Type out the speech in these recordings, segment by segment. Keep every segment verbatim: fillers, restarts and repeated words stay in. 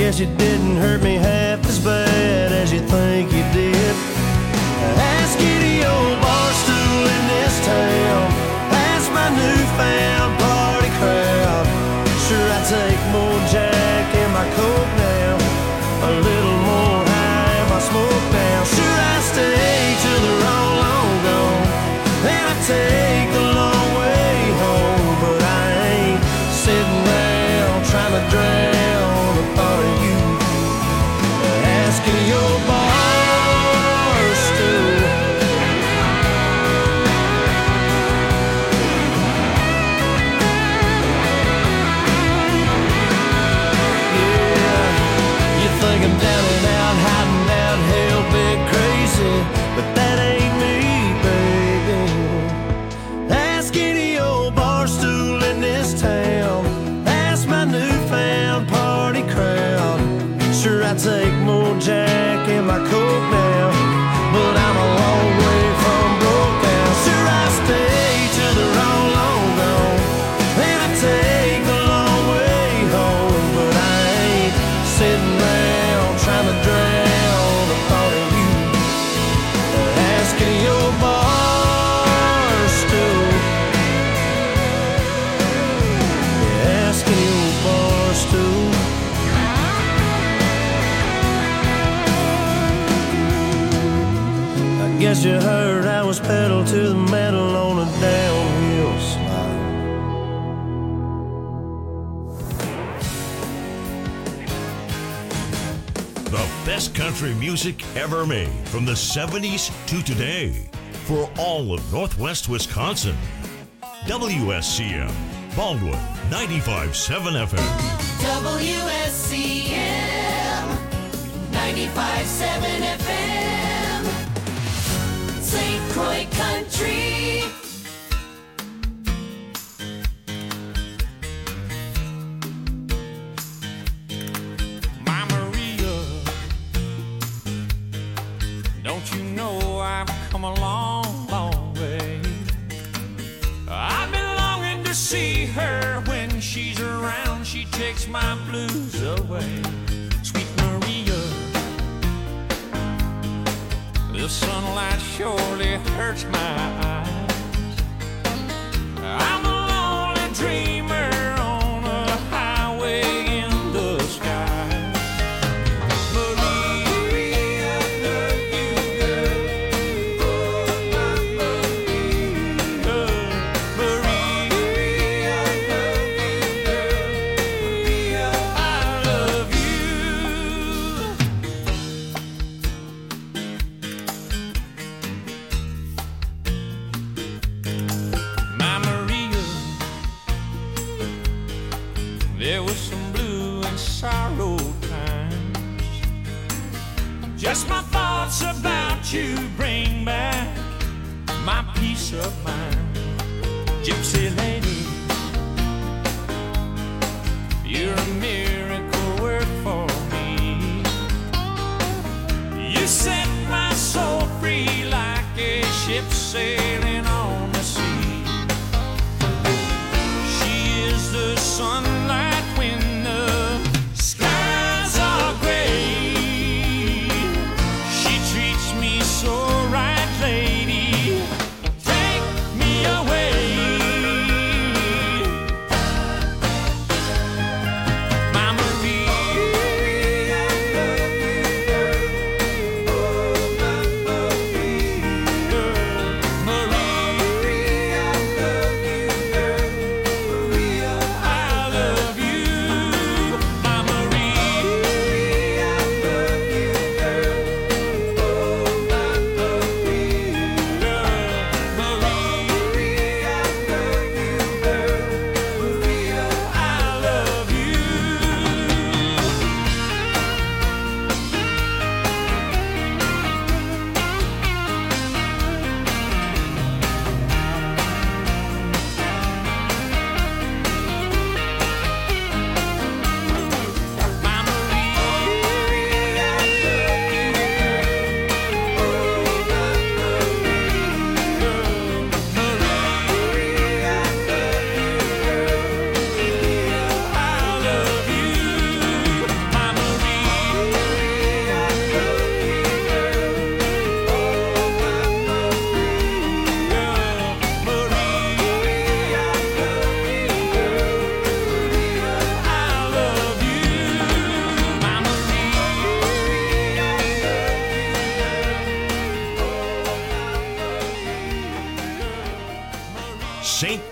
guess you didn't hurt me half as bad as you think you did. Ask any old bar stool in this town, ask my newfound party crowd. Sure, I take more Jack in my Coke now, a little more high in my smoke now. Sure, I stay till they're all long gone, and I take the long way home. But I ain't sitting around trying to drown the thought of you. Asking your bar stool. Yeah, you think I'm down and out, hiding out, hell bit crazy, but that ain't me, baby. Ask any old bar stool in this town, ask my newfound party crowd. Sure, I take more Jack in my Coke now, but I'm a long way from broke now. Sure, I stay till they're all long gone, and I take the long way home. But I ain't sitting around trying to drown the thought of you. Asking your bar stool. Yeah, asking your bar stool. Guess you heard I was pedal to the metal on a downhill slide. The best country music ever made from the seventies to today for all of Northwest Wisconsin. W S C M, Baldwin, ninety-five point seven F M. W S C M, ninety-five point seven F M. Saint Croix Country. My Maria, don't you know I've come a long, long way? I've been longing to see her. When she's around, she takes my blues away. Sweet Maria, the sunlight surely hurts my eyes. I'm a lonely dreamer on a highway in the sky. Maria, I love you, girl. Maria, I love you, girl. Maria, I love you. My Maria, there was some blue and sorrow times. Just my thoughts about you bring back my peace of mind. Gypsy lady, you're a miracle work for me. You set my soul free like a ship sailing on the sea. She is the sunlight when the skies are gray. She treats me so right, lady. Take me away. My Maria, I love you, girl. Maria, I love you, girl. Maria, I love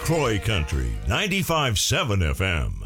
Croy Country ninety-five point seven F M.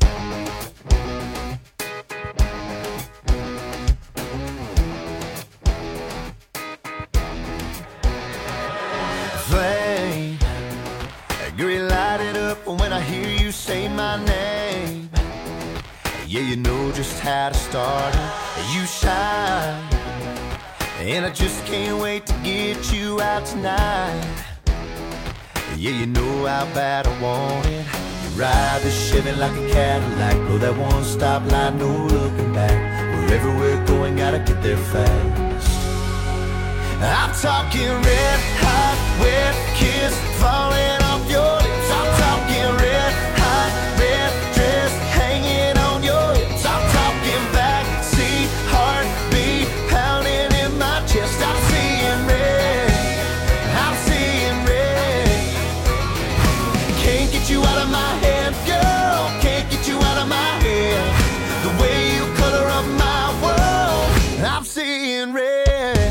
Flame, get me lighted up when I hear you say my name. Yeah, you know just how to start it. You shine, and I just can't wait to get you out tonight. Yeah, you know how bad I want it. You ride the Chevy like a Cadillac, blow that one stop light, no looking back. Wherever we're going, gotta get there fast. I'm talking red hot, wet kiss falling off your lips. I'm talking red hot, red dress hanging on your hips. I'm talking backseat heartbeat pounding in my chest. I'm seeing red, I'm seeing red. Can't get you out of my head, girl. Can't get you out of my head. The way you color up my world, I'm seeing red.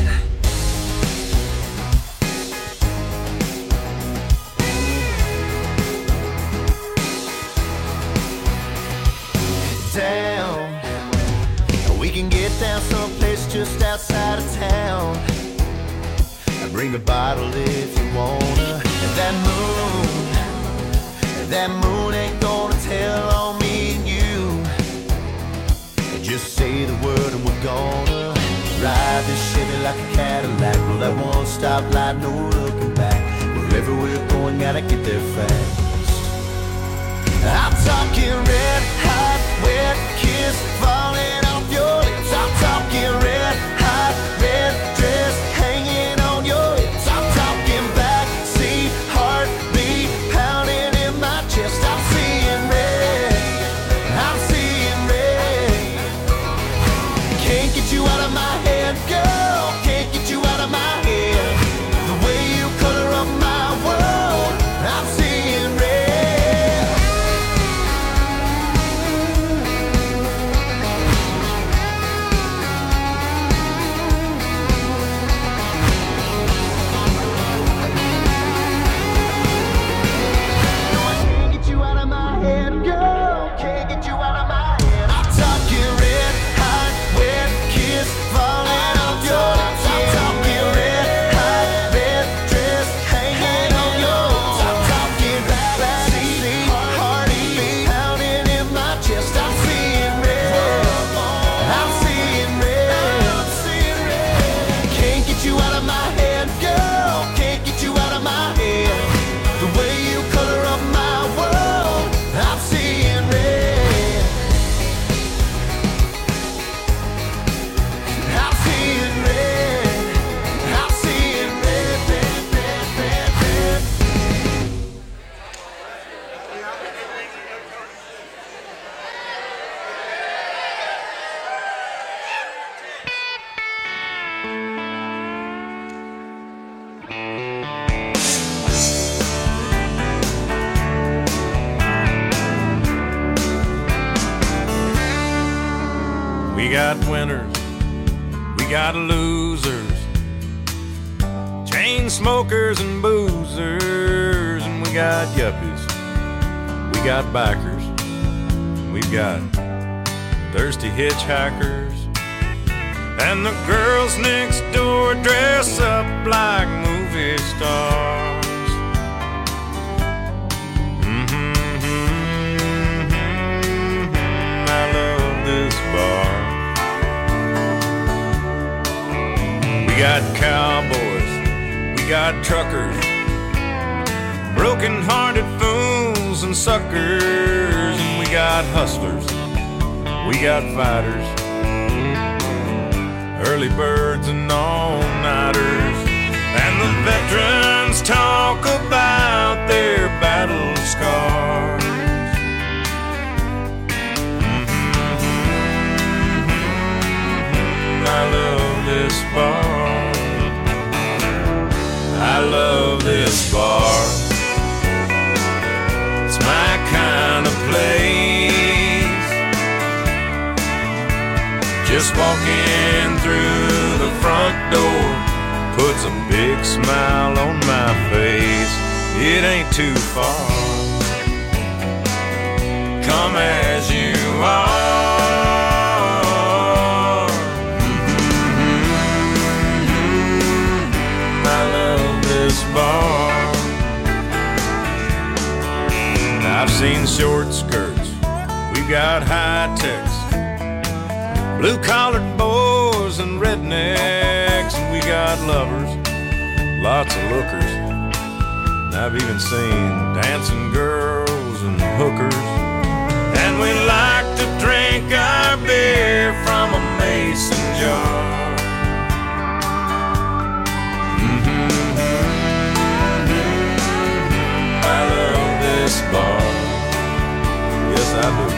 Down, we can get down someplace just outside of town. Bring a bottle if you wanna. And that moon, that moon ain't gonna tell on me and you. Just say the word and we're gonna ride this Chevy like a Cadillac. Blow that one stop light, no looking back. Wherever we're going, gotta get there fast. I'm talking red hot, wet kiss falling off your lips. I'm talking red hot, red dress hanging on your hips. I'm talking backseat heartbeat pounding in my chest. I'm seeing red, I'm seeing red. Can't get you out of my head, girl. Can't get you out of my head. The way you color up my world, I'm seeing red. We got winners, we got losers, chain smokers and boozers, and we got yuppies, we got bikers, we've got thirsty hitchhikers, and the girls next door dress up like movie stars. Mm-hmm, mm-hmm, I love this bar. We got cowboys, we got truckers, broken-hearted fools and suckers, and we got hustlers, we got fighters, early birds and all-nighters, and the veterans talk about their battle scars. Mm-hmm, I love this bar. I love this bar. It's my kind of place. Just walking through the front door puts a big smile on my face. It ain't too far. come as you are. Mm-hmm. I love this bar. I've seen short skirts, we got high techs, blue-collared boys and rednecks, and we got lovers, lots of lookers. And I've even seen dancing girls and hookers. And we like to drink our beer from a mason jar. Mm-hmm. I love this bar. Yes, I do.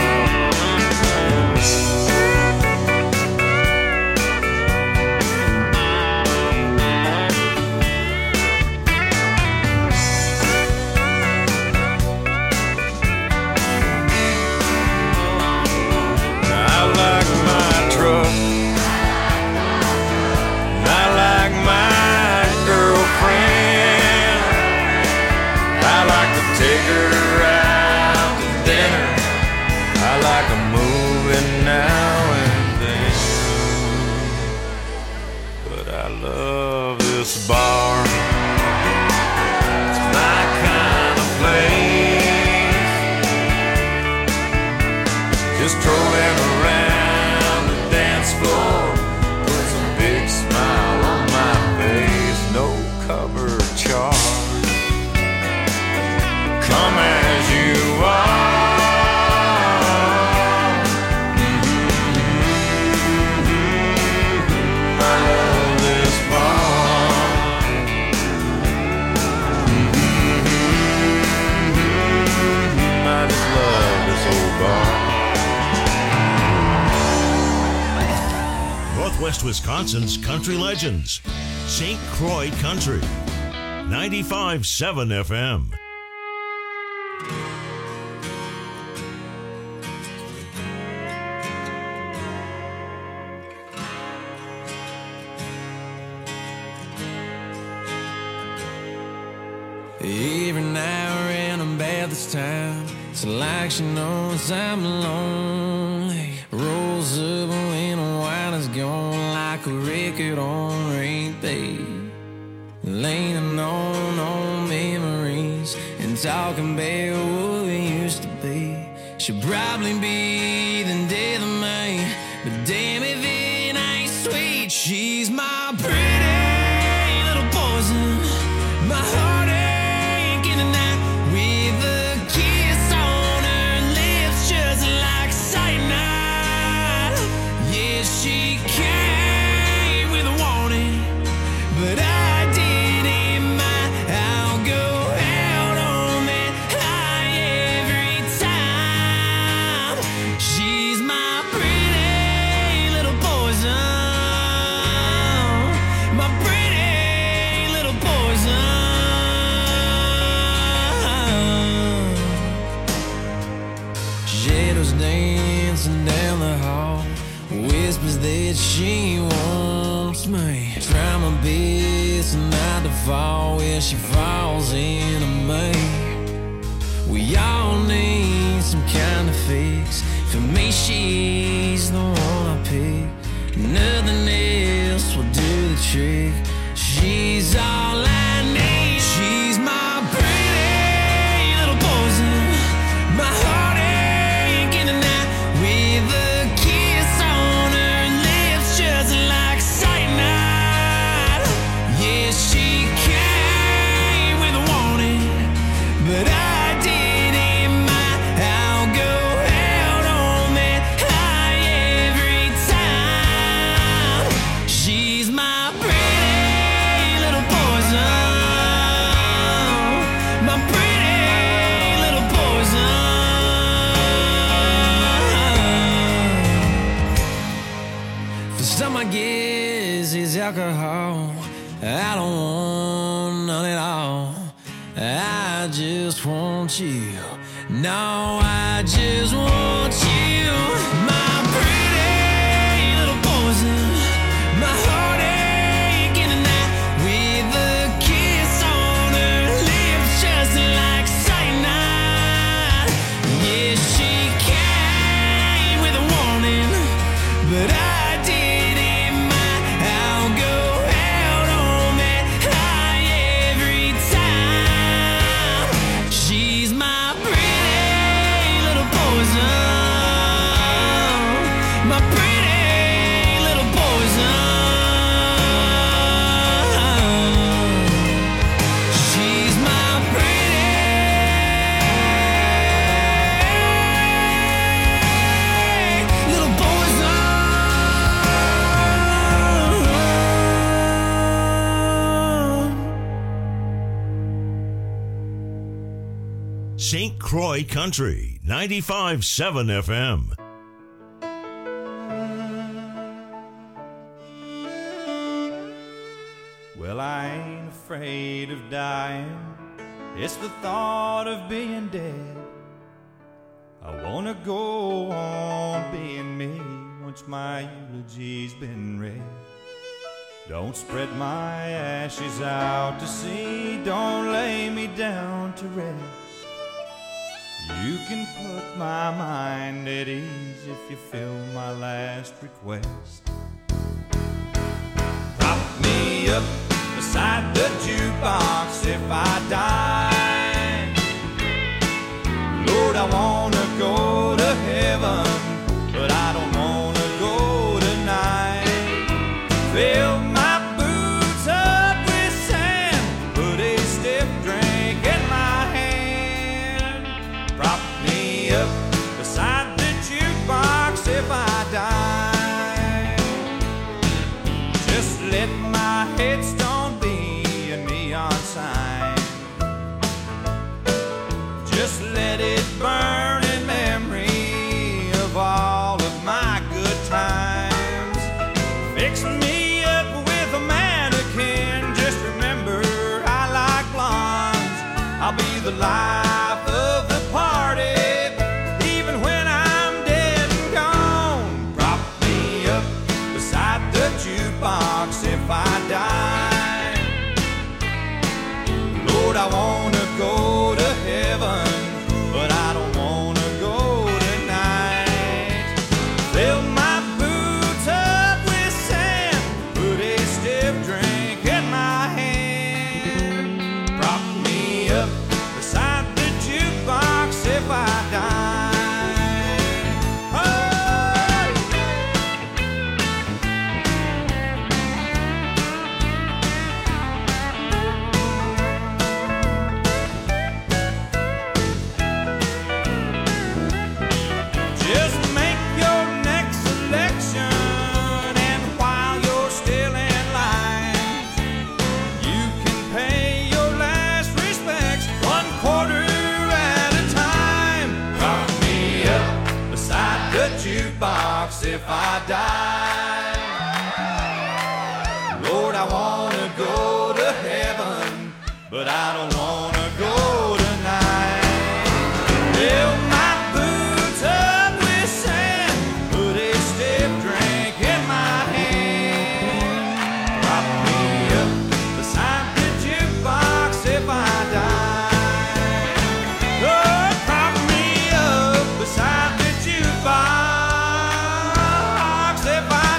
Bar. It's my kind of place. Just strolling around the dance floor puts a big smile on my face. No cover charge. Come as you are. Mm-hmm. I love this bar. Northwest Wisconsin's country legends. Saint Croix Country. ninety-five point seven F M. Every now and about this time, it's like she knows I'm lonely. Rolls up when the wine is gone, like a record on repeat. Leaning on old memories and talking about what we used to be. She'll probably be the death of me, but damn if it ain't sweet. She's my pretty little poison, my heart aching tonight, with a kiss on her lips just like cyanide. Yeah, she came with a warning, but I didn't mind. I'll go out on that high every time. She's my pretty little poison, my pretty little poison. Shadows dancing down the hall, whispers that she wants me. Try my best not to fall where she falls into me. We all need some kind of fix. For me, she's the one I pick. Nothing else will do the trick. She's all I need. She's my pretty little poison, my heart aching tonight, with a kiss on her lips just like cyanide. Yeah, she came with a warning, but I didn't mind. I'll go out on that high every time. She's my pretty little poison, my pretty little poison. For some, I guess it's alcohol. I don't want none at all. I just want you. No, I just want you. My pretty little poison, my heart aching tonight, with a kiss on her lips just like cyanide. Yeah, she LaCroix Country, ninety-five point seven F M. Well, I ain't afraid of dying. It's the thought of being dead. I wanna go on being me once my eulogy's been read. Don't spread my ashes out to sea. Don't lay me down to rest. You can put my mind at ease if you fill my last request. Prop me up beside the jukebox if I die. Lord, I wanna go to heaven, but I don't wanna go tonight. Fill my boots up with sand, put a stiff drink in my hand. Prop me up beside the jukebox if I die. Just let my headstone be a neon sign. Just let it burn in memory of all of my good times. Fix me up with a mannequin. Just remember I like blondes. I'll be the life of the party, even when I'm dead and gone. Prop me up beside the jukebox if I die. Lord, I wanna go to heaven, but I don't wanna go tonight. Fill my boots up with sand, put a stiff drink in my hand. Prop me up beside the jukebox if I die. Oh, just make your next selection, and while you're still in line, you can pay your last respects one quarter at a time. Prop me up beside the jukebox if I die. Lord, I wanna go to heaven, but I don't wanna go tonight. Fill my boots up with sand, put a stiff drink in my hand. Prop me up beside the jukebox if I die. Lord, prop me up beside the jukebox if I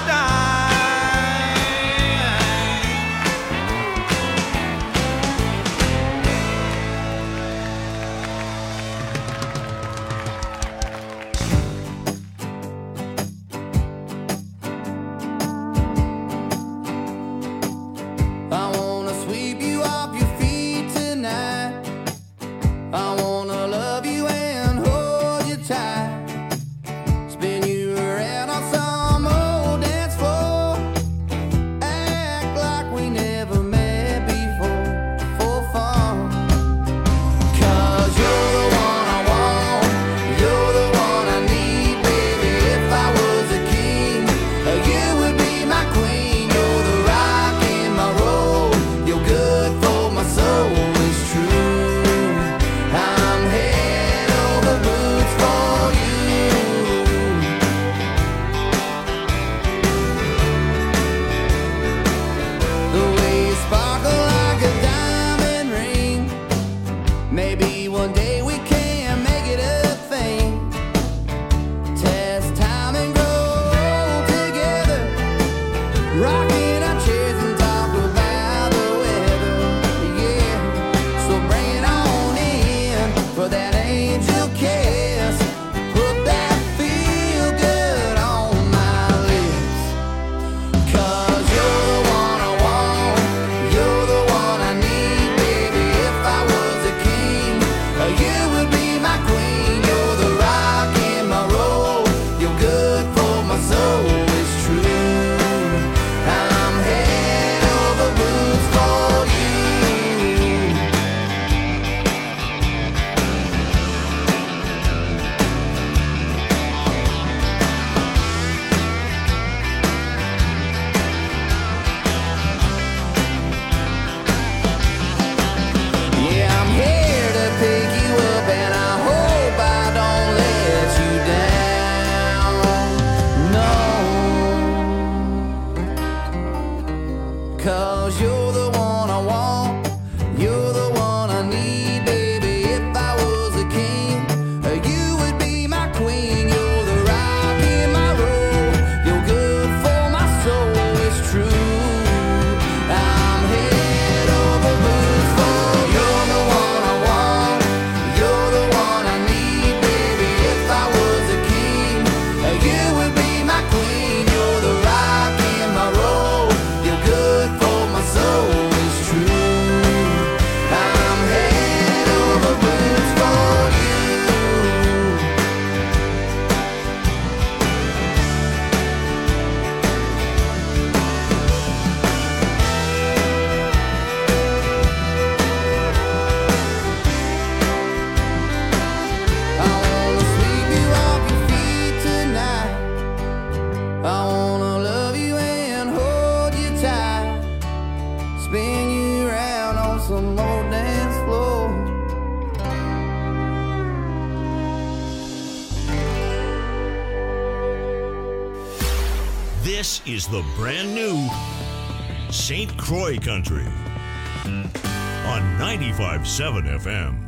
This is the brand new Saint Croix Country on ninety-five point seven F M.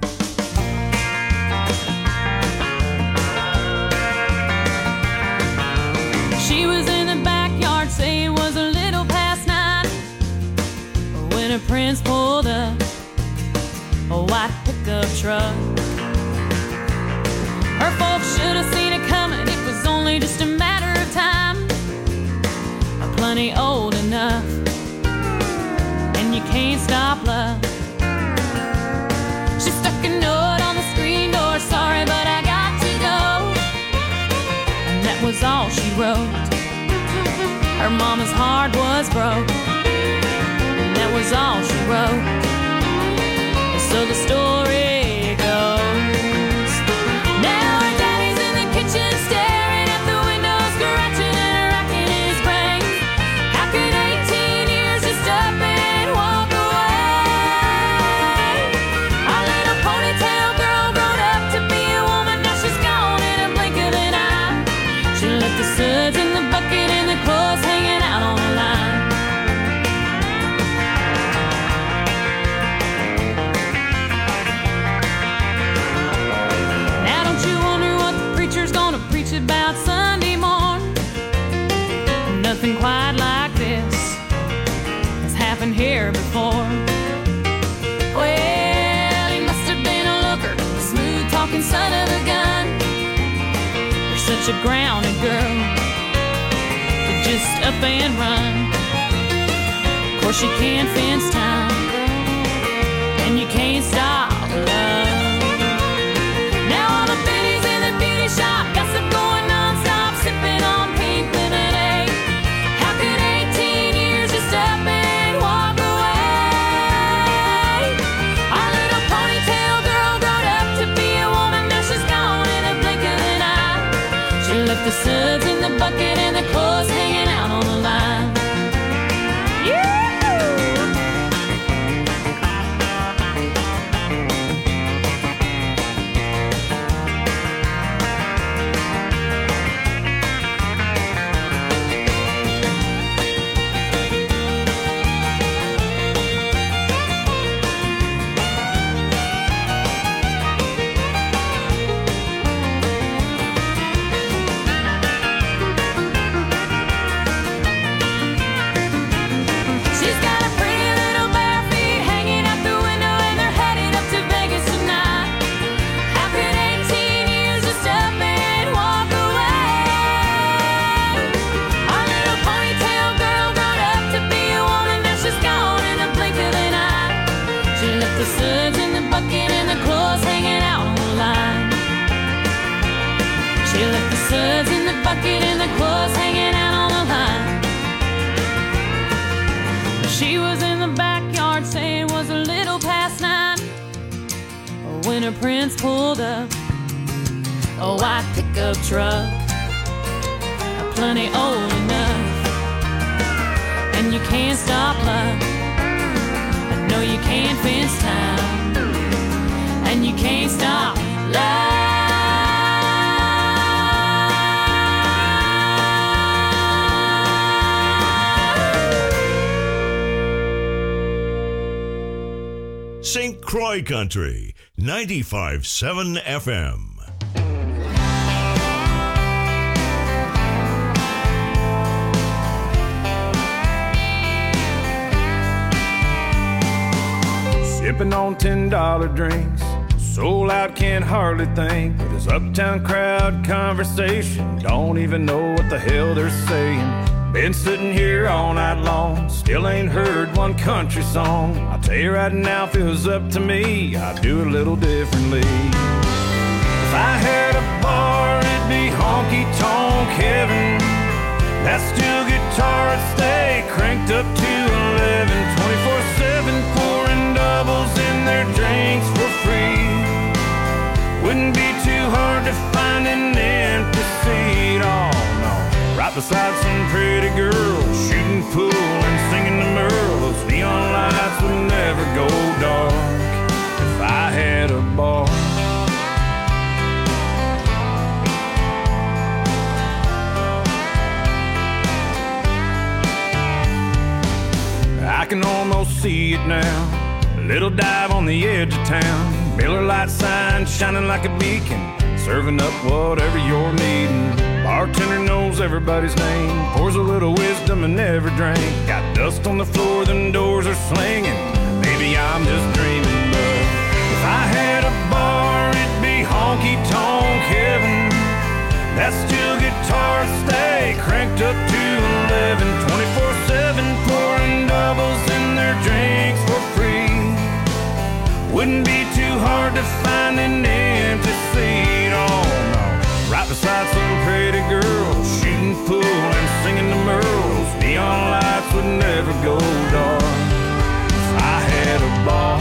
She was in the backyard, say it was a little past nine, when her prince pulled up a white pickup truck. Her folks should have seen it coming, it was only just a matter of time. Plenty old enough, and you can't stop love. She stuck a note on the screen door, sorry but I got to go. And that was all she wrote. Her mama's heart was broke, and that was all she wrote. And so the story goes. Now her daddy's in the kitchen staring at the window, scratching and racking his brain. How could eighteen years just up and walk away? Our little ponytail girl grown up to be a woman, now she's gone in a blink of an eye. She left the suds in the bucket and the clothes hanging out on the line. Now don't you wonder what the preacher's gonna preach about Sunday morn? Nothing quite like this has happened here before. Well, he must have been a looker, a smooth-talking son of a gun. You're such a grounded girl, just up and run. Of course you can't fence time, and you can't stop love. Now all the biddies in the beauty shop gossip going non-stop, sipping on pink lemonade. How could eighteen years just up and walk away? Our little ponytail girl grown up to be a woman, now she's gone in a blink of an eye. She left the suds in the bucket and the clothes hanging out on the line. Yeah! She's got a pretty little bare feet hanging out the window, and they're headed up to Vegas tonight. How could eighteen years just up and walk away? Our little ponytail girl grown up to be a woman, now she's gone in the blink of an eye. She left the suds in the bucket and the clothes hanging out on the line. She left the suds in the bucket and the clothes hanging out on the line. She was in the backyard, saying it was a little past nine, when her prince pulled up a white pickup truck, plenty old enough, and you can't stop love. No, you can't fence time, and you can't stop love. Saint Croix Country, ninety-five point seven F M. Sipping on ten dollar drinks, soul out, can't hardly think. With this uptown crowd conversation, don't even know what the hell they're saying. Been sitting here all night long, still ain't heard one country song. I'll tell you right now, if it was up to me, I'd do it a little differently. If I had a bar, it'd be honky-tonk heaven. That steel guitar would stay cranked up to eleven, twenty-four seven, pouring doubles in their drinks for free. Wouldn't be too hard to find an empty seat, oh no. Right beside some pretty girl, shooting pool and singing to Merle. Those neon lights would never go dark if I had a bar. can almost see it now. A little dive on the edge of town. Miller Lite sign shining like a beacon, serving up whatever you're needing. Bartender knows everybody's name, pours a little wisdom in every drink. Got dust on the floor, them doors are slinging. Maybe I'm just dreaming, but if I had a bar, it'd be honky-tonk heaven. That's still guitars stay cranked up to eleven, twenty-four seven, pouring doubles in their drinks for free. Wouldn't be too hard to find an empty seat, oh no. Right beside some pretty girls, shooting pool and singing the Merles. Neon lights would never go dark if I had a bar.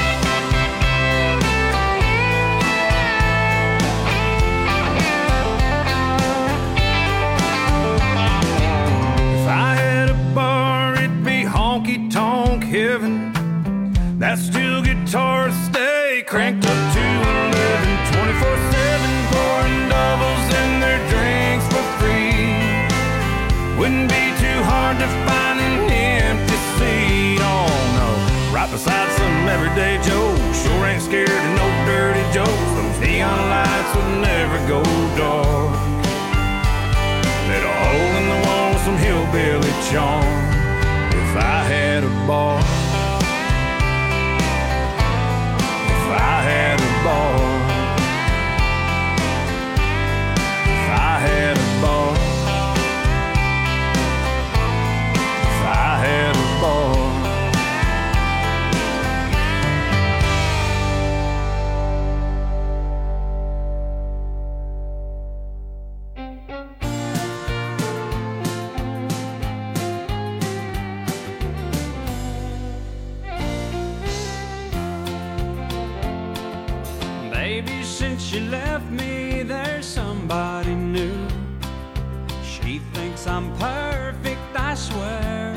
If I had a bar, it'd be honky-tonk heaven. That steel guitar stay cranked up to eleven, twenty-four seven, pouring doubles in their drinks for free. Wouldn't be too hard to find an empty seat, oh no. Right beside some everyday Joe, sure ain't scared of no dirty jokes. Those neon lights would never go dark. Let a hole in the wall, some hillbilly charm. If I had a bar, I had a bar. If I had a bar. If I had a bar. Since you left me, there's somebody new. She thinks I'm perfect, I swear.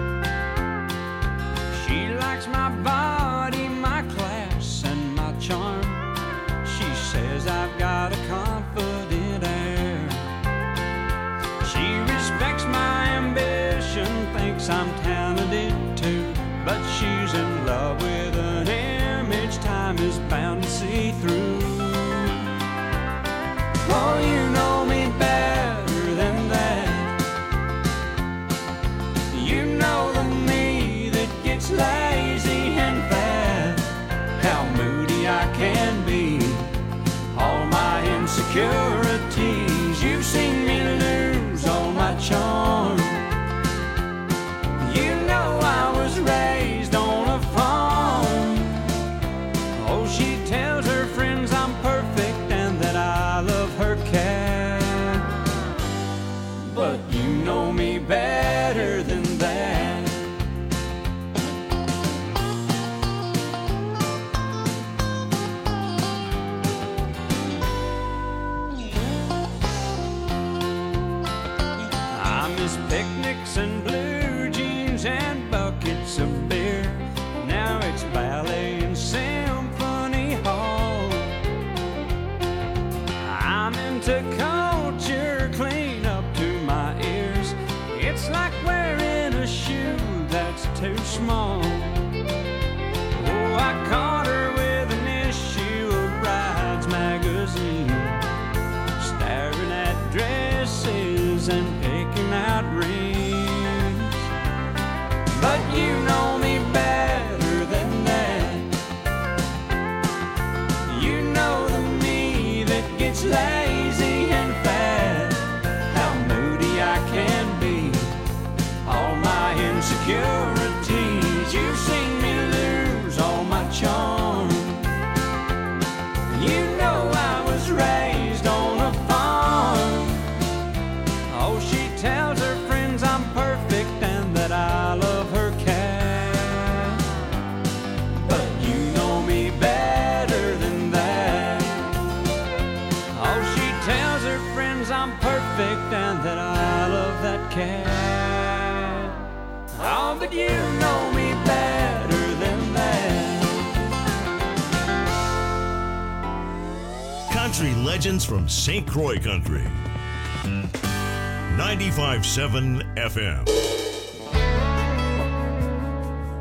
She likes my body, my class, and my charm. She says I've got a confident air. She respects my ambition, thinks I'm talented too. But she's in love with an image time is bound to see through. Oh, you know me better than that. You know the me that gets lazy and fat. How moody I can be, all my insecurities. You've seen me lose all my charm. You know I was raised on a farm. Oh, she tells her friends I'm perfect and that I love her cat. But you know me better than that. I miss picnics and blue jeans and buckets of beer. Now it's ballet and symphony hall. I'm into culture, clean up to my ears. It's like wearing a shoe that's too small. Oh, I caught her with an issue of Brides magazine, staring at dresses and picking out rings. But you know me better than that. You know the me that gets lazy and fat. How moody I can be, all my insecurities. You've seen me lose all my charm. You know I was raised on a farm. Oh, she tells her friends I'm perfect and that I love her cat. But you know me better than that. Oh, she tells her friends I'm perfect and that I love that cat. Oh, but you know me better than that. Country legends from Saint Croix Country. ninety-five point seven F M.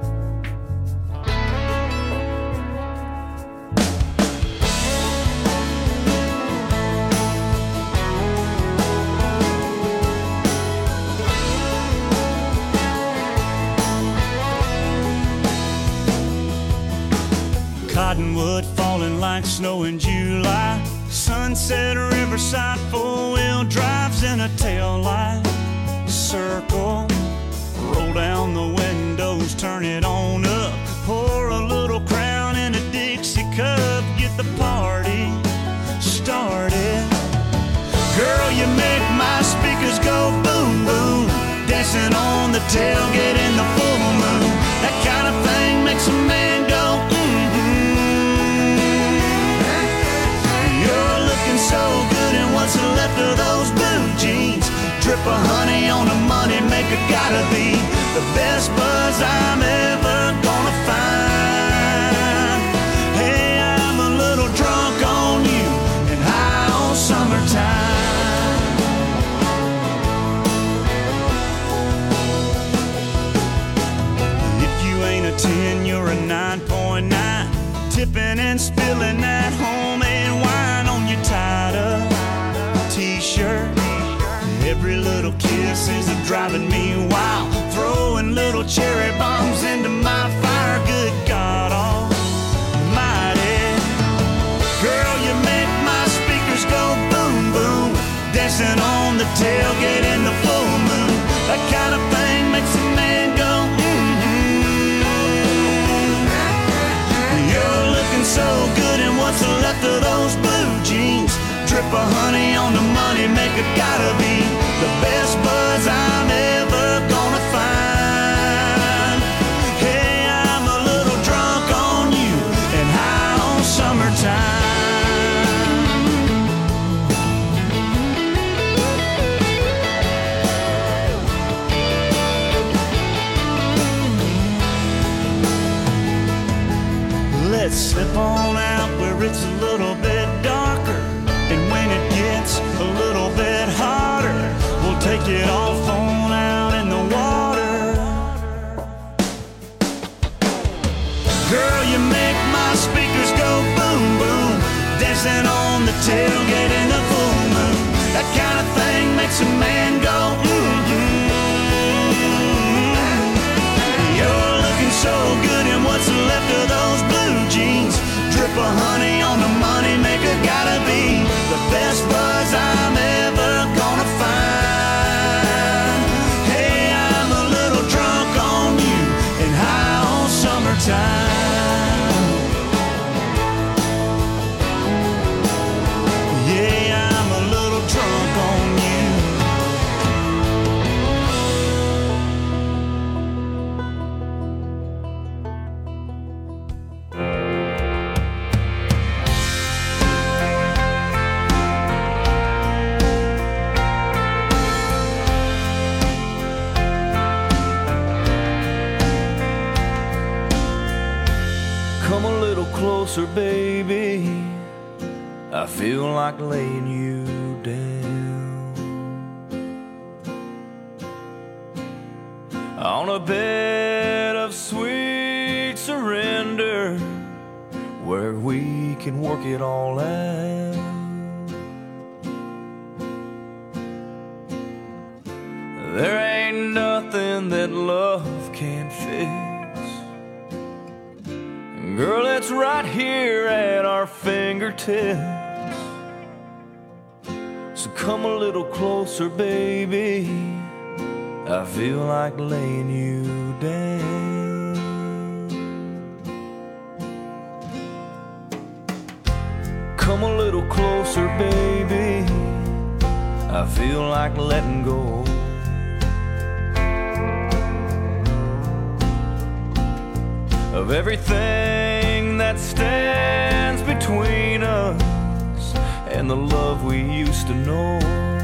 like snow in July. Sunset, Riverside, four-wheel drives in a tail light. Circle, roll down the windows, turn it on up. Pour a little Crown in a Dixie cup, get the party started. Girl, you make my speakers go boom, boom. Dancing on the tailgate in the full moon. That kind of thing makes a man go mm-hmm. You're looking so good in what's left of those blue jeans. Drip of honey on the money maker, gotta be the best buzz I'm ever gonna find. Hey, I'm a little drunk on you and high on summertime. ten, you're a nine point nine. Tipping and spilling that homemade wine on your tied-up t-shirt. Every little kiss is driving me wild. Throwing little cherry bombs into my fire. Good God almighty. Girl, you make my speakers go boom, boom. Dancing on the tailgate in the full moon. That kind of thing makes a man go so good in what's left of those blue jeans. Drip of honey on the money maker, gotta be the best buzz I'm ever gonna find. Hey, I'm a little drunk on you and high on summertime. Let's slip on out where it's a little bit darker, and when it gets a little bit hotter, we'll take it off on out in the water. Girl, you make my speakers go boom, boom. Dancing on the tailgate in the full moon. That kind of thing makes a man go mm-hmm. You're looking so good in what's left of those blue jeans. Drip of honey on the money maker, gotta be the best buzz I'm ever gonna find. Hey, I'm a little drunk on you and high on summertime. Yeah, I'm a little drunk on you. Closer, baby, I feel like laying you down on a bed of sweet surrender, where we can work it all out. There ain't nothing that love can't fix. Girl, it's right here at our fingertips. So come a little closer, baby, I feel like laying you down. Come a little closer, baby, I feel like letting go. Of everything that stands between us and the love we used to know.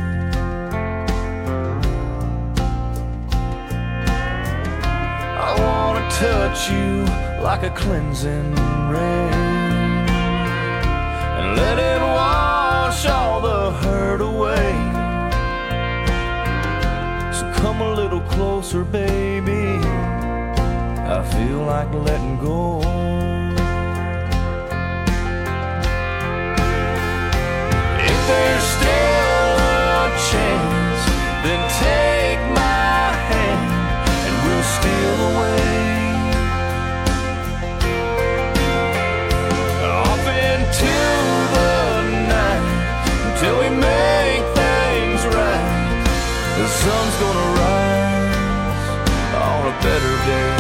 I wanna touch you like a cleansing rain and let it wash all the hurt away. So come a little closer, baby, I feel like letting go. If there's still a chance, then take my hand and we'll steal away off into The sun's gonna rise on a better day.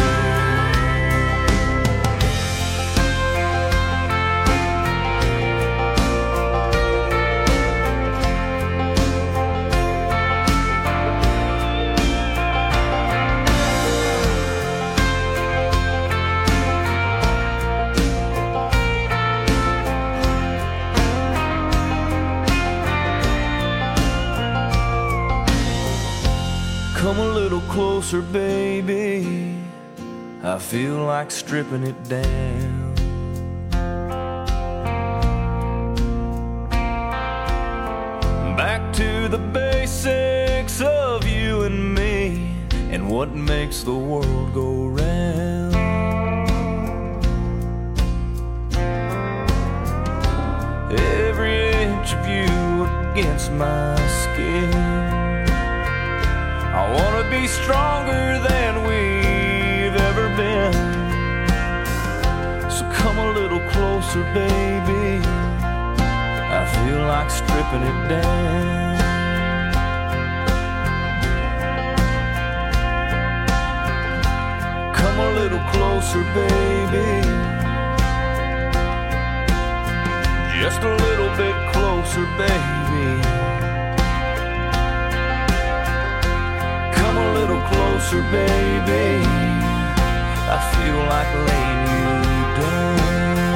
Come a little closer, baby. I feel like stripping it down. Back to the basics of you and me and what makes the world go round. Every inch of you against my skin. I wanna be stronger than we've ever been. So come a little closer, baby. I feel like stripping it down. Come a little closer, baby. Just a little bit closer, baby. Come a little closer, baby. I feel like laying you down.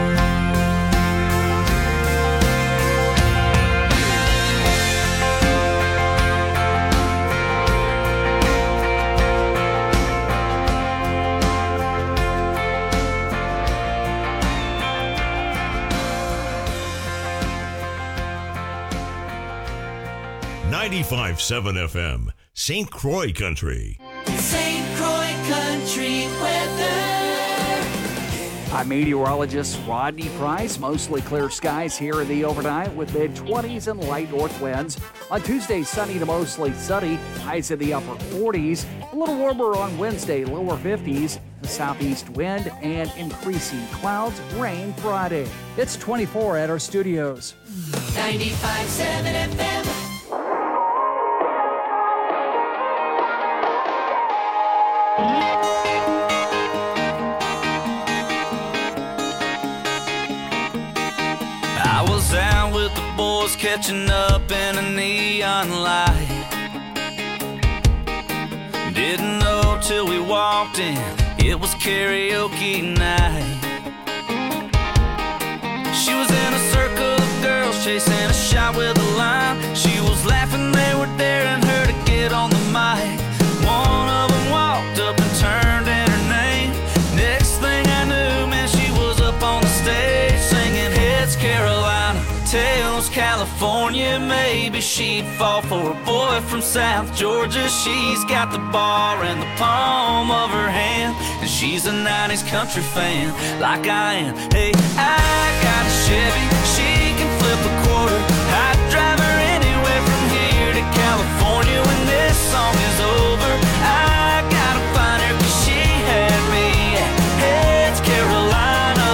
ninety-five point seven F M, Saint Croix Country. Saint Croix Country weather. I'm meteorologist Rodney Price. Mostly clear skies here in the overnight with mid-twenties and light north winds. On Tuesday, sunny to mostly sunny, highs in the upper forties. A little warmer on Wednesday, lower fifties. The southeast wind and increasing clouds, rain Friday. It's twenty-four at our studios. ninety-five point seven F M. I was out with the boys catching up in a neon light. Didn't know till we walked in, it was karaoke night. She was in a circle of girls chasing a shot with a line. She was laughing, they were daring her to get on the mic. One of them walked up and turned in her name. Next thing I knew, man, she was up on the stage singing Heads Carolina, Tails California. Maybe she'd fall for a boy from South Georgia. She's got the bar in the palm of her hand, and she's a nineties country fan like I am. Hey, I got a Chevy, she can flip a quarter. I'd drive her anywhere from here to California. When this song is over, I gotta find her, 'cause she had me at Heads Carolina.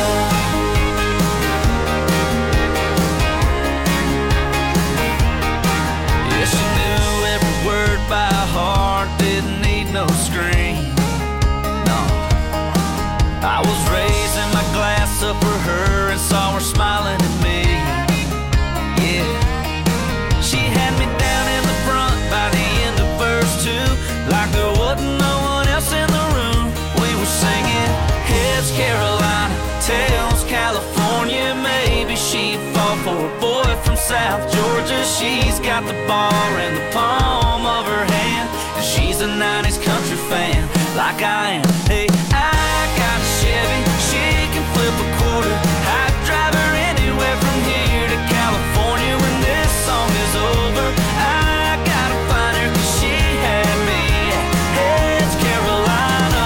Yeah, she knew every word by heart, didn't need no screen. No, I was raising my glass up for her and saw her smiling at me. Yeah, she had me down in the front by the end of verse two, like there wasn't no one else in the room. We were singing Heads Carolina, Tails California. Maybe she'd fall for a boy from South Georgia. She's got the bar in the palm of her hand, and she's a nineties country fan like I am. Hey, I got a Chevy, she can flip a quarter. I'd drive her anywhere from here to California. When this song is over, I gotta find her, 'cause she had me at Heads Carolina.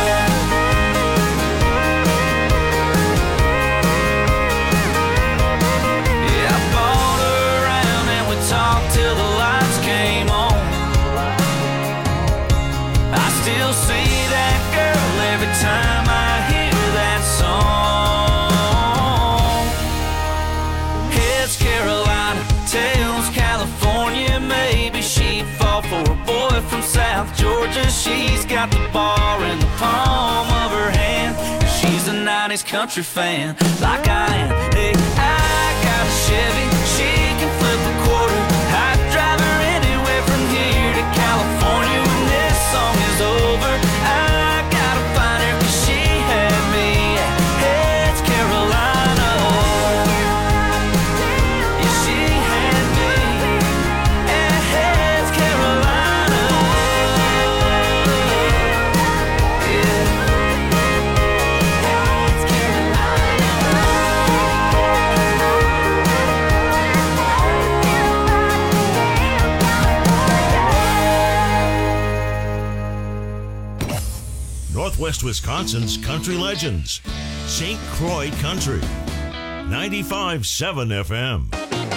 Yeah, I bought her around and we talked till the lights came on. I still see that girl country fan like I am. Hey, I got a Chevy, she can flip a quarter. I'd drive her anywhere from here to California when this song is over. I gotta find her 'cause she had me at Edge, Carolina. Yeah, she had me at Edge, Carolina. Yeah. Northwest Wisconsin's country legends. Saint Croix Country. ninety-five point seven F M.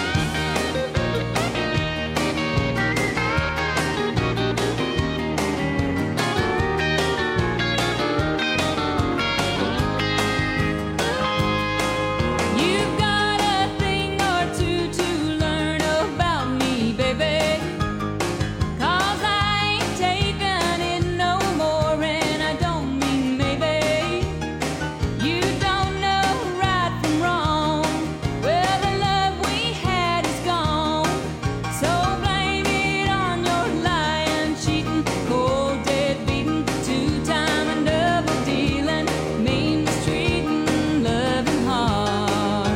You've got a thing or two to learn about me, baby. 'Cause I ain't taking it no more, and I don't mean maybe. You don't know right from wrong. Well, the love we had is gone. So blame it on your lying, cheating, cold, dead beating, two-time and double dealing, mean mistreating, loving hard.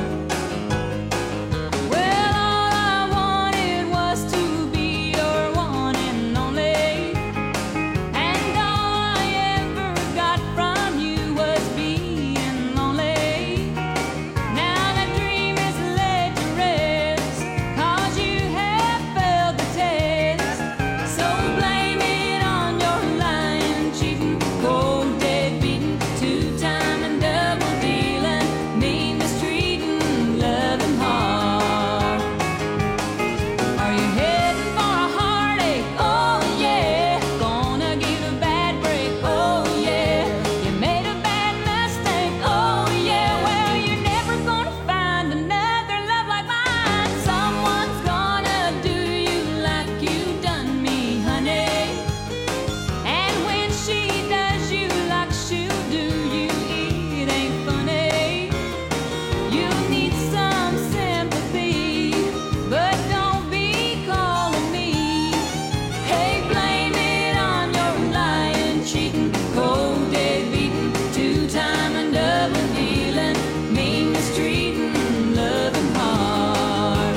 Well, all I wanted was to be your one and only, and all I ever got from you was being lonely. Now that dream is laid to rest, 'cause you have failed the test. So blame it on your lying, cheating, cold, dead beating, two-time and double dealing, mean mistreating, loving hard. Are you heading for a heartache? Oh yeah. Gonna get a bad break? Oh yeah. You made a bad mistake? Oh yeah. Well, you're never gonna find another love like mine. Someone's gonna do you like you done me, honey. And when she does you like she'll do you, it ain't funny. You need some sympathy, but don't be calling me. Hey, blame it on your lying, cheating, cold, dead beating, two-time and double dealing, mean mistreating, loving hard.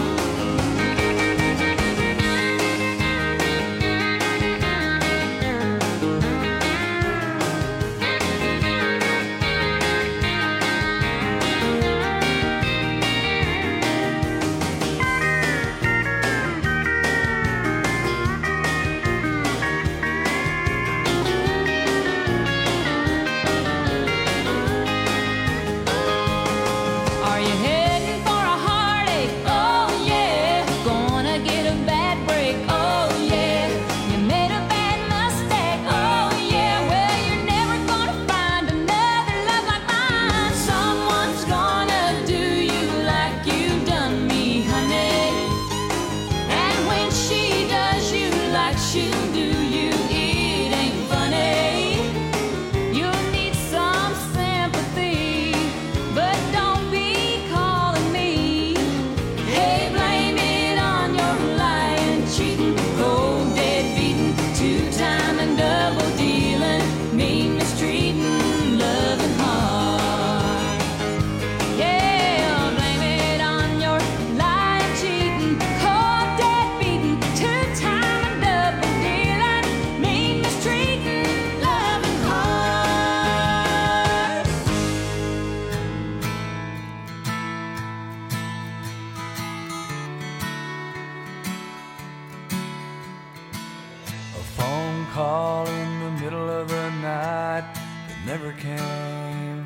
Are you heading for a heartache? Oh yeah. Gonna get a bad break? Oh yeah. You made a bad mistake? Oh yeah. Well, you're never gonna find another love like mine. Someone's gonna do you like you done me, honey. And when she does you like she'll do you, it ain't funny. You'll need some sympathy, but don't be calling me. Hey, blame it on your lying, cheating, cold, dead beating, two-time and double dealing, mean mistreating, loving hard. Yeah, blame it on your lying, cheating, cold, dead beating, two-time and double dealing, mean mistreating, loving hard. A phone call in the middle of the night that never came.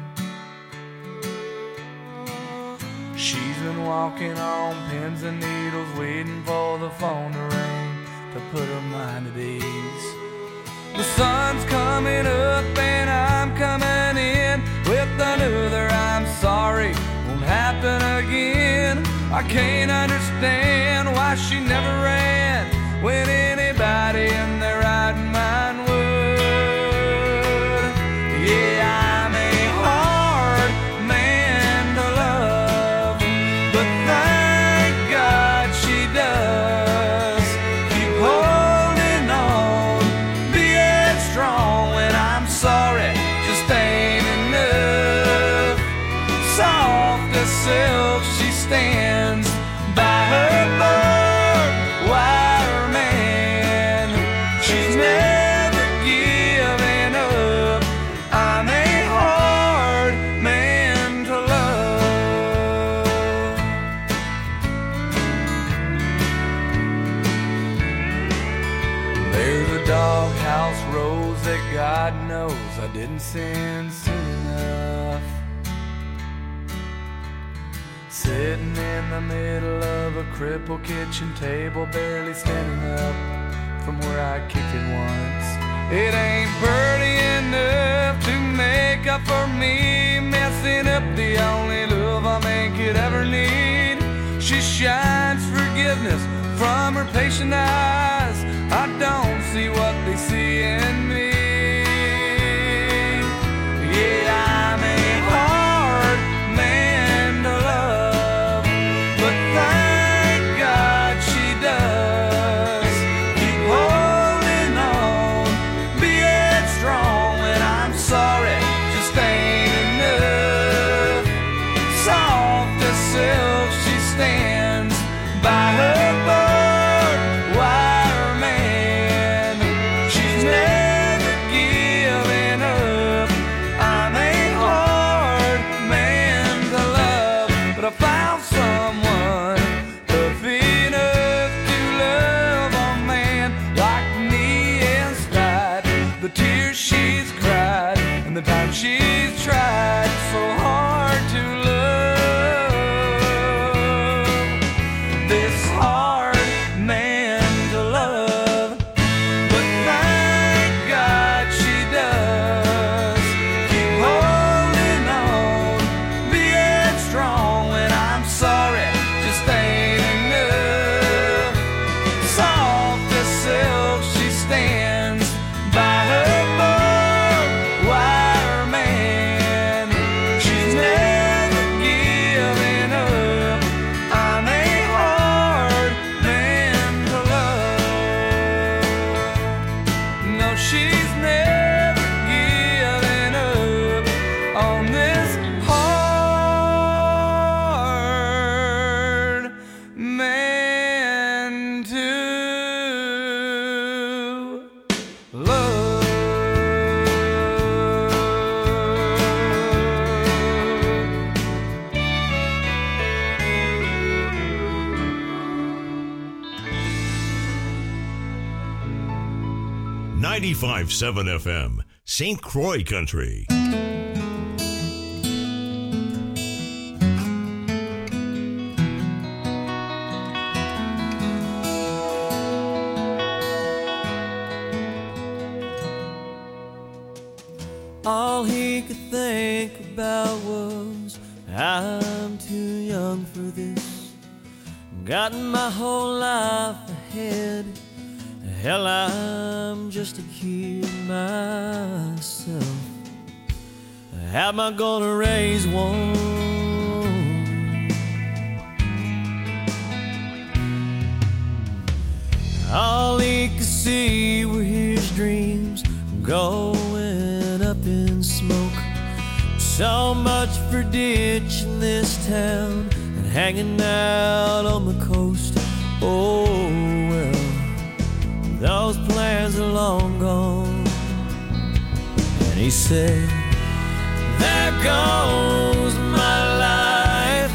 She's been walking on pins and needles, waiting for the phone to ring to put her mind at ease. The sun's coming up and I'm coming in with another I'm sorry won't happen again. I can't understand why she never ran when anybody in their right mind would. Yeah, I'm a hard There's a doghouse rose that God knows I didn't send soon enough, sitting in the middle of a crippled kitchen table, barely standing up from where I kicked it once. It ain't pretty enough to make up for me messing up the only love a man could ever need. She shines forgiveness from her patient eyes. I don't see what they see in me. Yeah, I'm a hard man to love, but thank God she does keep holding on, being strong when I'm sorry just ain't enough. Soft as silk she stands by her barbed wire man. She's never given up. I'm a hard man to love, but I found someone tough enough to love a man like me in spite the tears she's cried and the time she's tried so hard to love. This hard man to love, but thank God she does keep holding on, being strong when I'm sorry just ain't enough. Soft as silk she stands by her barbed wire man. She's never given up. I'm a hard man to love. No, she's never given up on this hard man to love. ninety-five point seven F M, Saint Croix Country. All he could think about was, I'm too young for this. Got my whole life ahead. Hell, I'm just a kid myself. How am I gonna raise one? All he could see were his dreams going up in smoke. So much for ditching this town and hanging out on the coast. Oh well, those plans are long gone. And he said, there goes my life.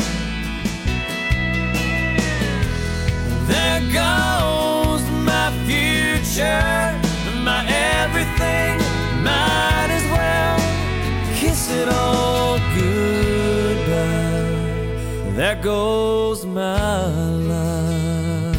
There goes my future, my everything. Might as well kiss it all goodbye. There goes my life.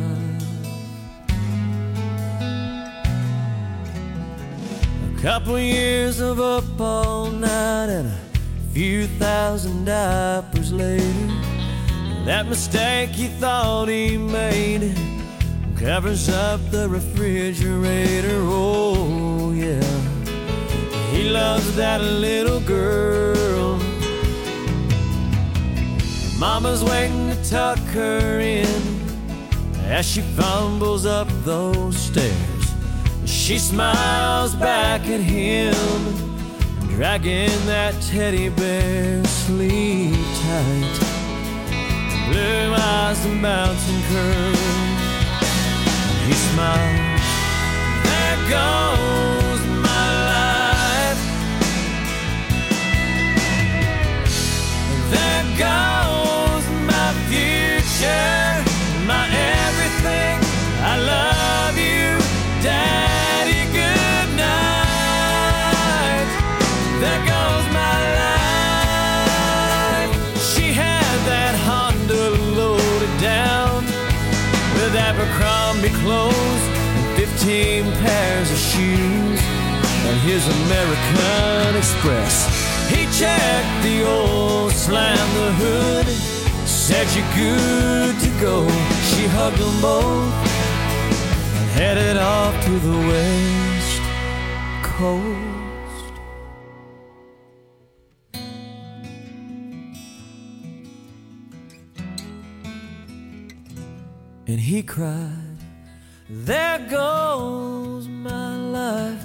A couple years of up all night and a few thousand diapers later, that mistake he thought he made covers up the refrigerator. Oh yeah, he loves that little girl. Mama's waiting to tuck her in as she fumbles up those stairs. She smiles back at him, dragging that teddy bear. Sleep tight, blue eyes and mountain curls. He smiles, there goes my life. There goes my future, my everything. I love you, army clothes and fifteen pairs of shoes, and his American Express. He checked the old, slammed the hood, said you're good to go. She hugged them both and headed off to the West Coast. And he cried, there goes my life.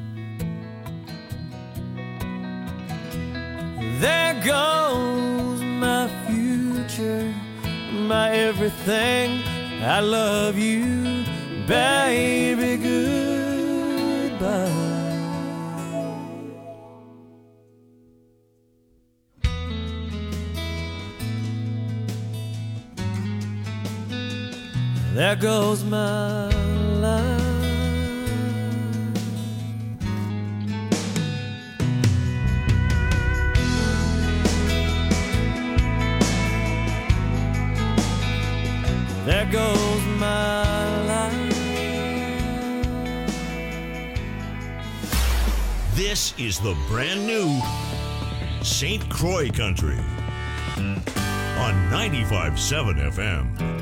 There goes my future, my everything. I love you, baby, goodbye. There goes my life. There goes my life. This is the brand new Saint Croix Country on ninety-five point seven F M.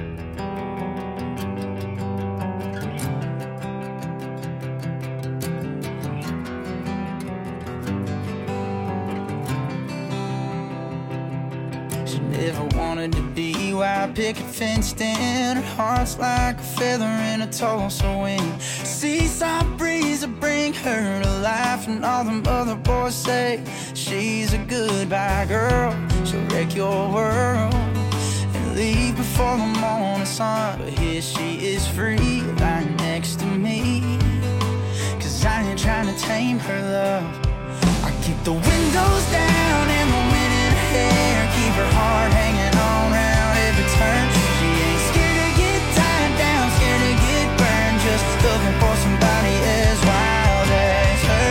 Picket fenced in, her heart's like a feather in a Tulsa wind. Seaside breeze will bring her to life, and all them other boys say she's a goodbye girl. She'll wreck your world and leave before the morning sun. But here she is free, lying next to me, 'cause I ain't trying to tame her love. I keep the windows down and the wind in her hair, keep her heart hanging on round every turn. She ain't scared to get tied down, scared to get burned, just looking for somebody as wild as her.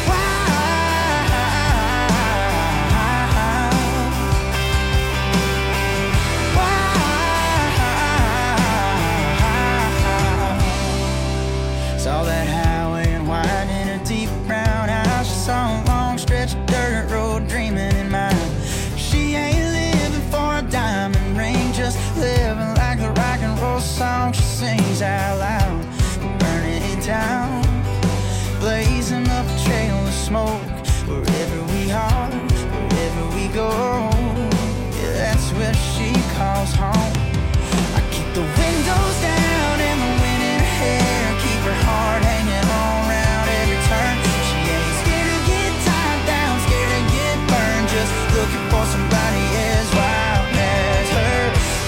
Saw that highway and wine in her deep brown eyes. She saw a long stretch of dirt road dreaming in mind. She ain't living for a diamond ring, just living like the rock and roll song she sings out loud. Burning it down, blazing up a trail of smoke. Wherever we are, wherever we go, yeah, that's where she calls home. I keep the windows down and the wind in her hair, keep her heart hanging on round every turn. She ain't scared to get tied down, scared to get burned, just looking for somebody as wild as her.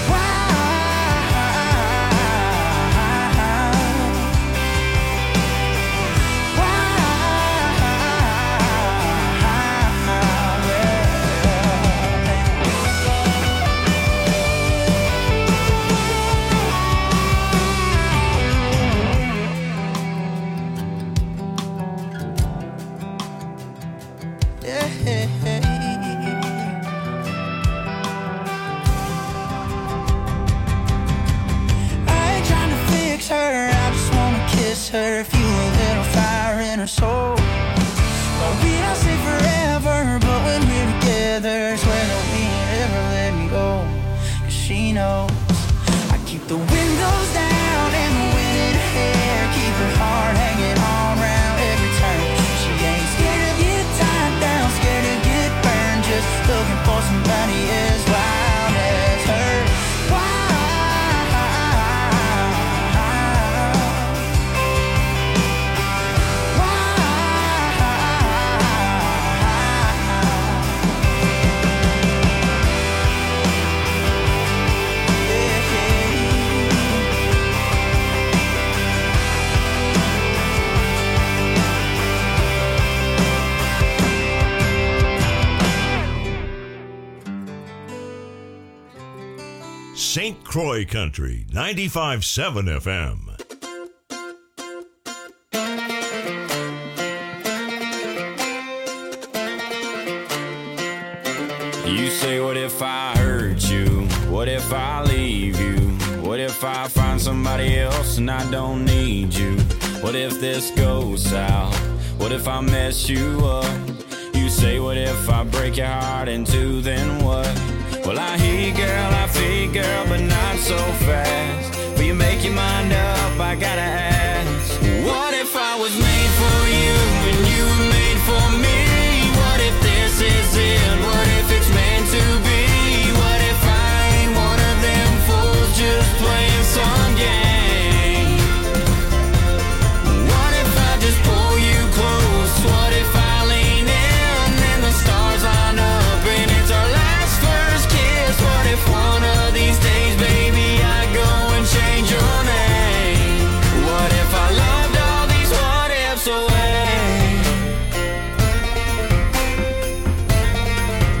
Her, feel a little fire in her soul. Well, we don't say forever, but when we're together, swear that we ain't ever let me go. 'Cause she knows I keep the windows down and the wind in her hair, keep her heart hanging on round every turn. She ain't scared to get tied down, scared to get burned, just looking for somebody as wild as her. Saint Croix Country, ninety-five point seven F M. You say, what if I hurt you? What if I leave you? What if I find somebody else and I don't need you? What if this goes south? What if I mess you up? You say, what if I break your heart in two, then what? Well, I hear you, girl, I feel you, girl, but not so fast. Will you make your mind up? I gotta